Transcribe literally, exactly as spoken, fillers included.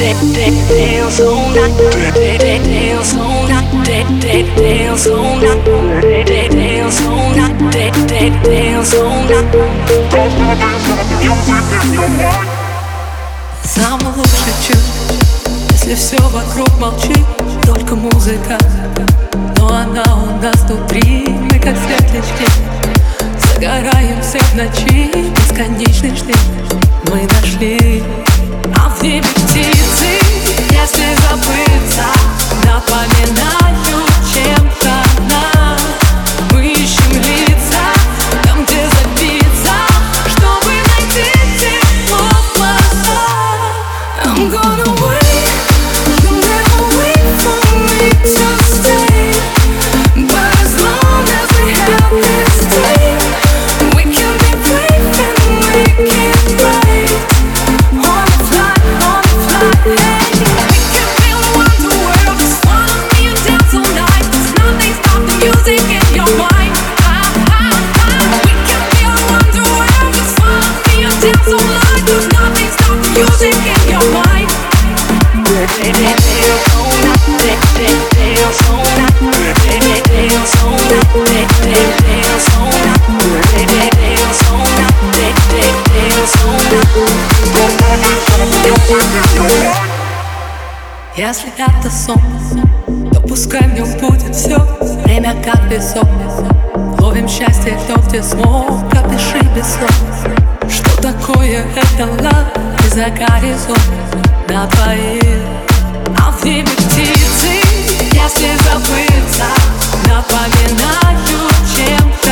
dance all night, dance all night, dance all night, dance all night, dance all night. Самый лучший час, если все вокруг молчит, только музыка, но она у нас внутри. Мы как светлячки, загораемся в ночи, бесконечный штиль мы нашли. А в небе птицы, если забыться, напоминают чем-то нас. Мы ищем лица, там где забиться, чтобы найти тепло в глазах. I'm gonna wait, you'll never wait for me to stay. But as long as we have this day, we can be brave and make it right. On the fly, on the fly, hey. We can feel around the world, just follow me and dance all night. There's nothing stop the music in your mind. Ah, ah, ah. We can feel around the world, just follow me and dance all night. There's nothing stop the music in your mind. Если это сон, то пускай в нем будет все. Время как песок, ловим счастье, кто где смог. Опиши без слов, что такое это love. И за горизонт напоит. А в небе птицы, если забыться, напоминают чем-то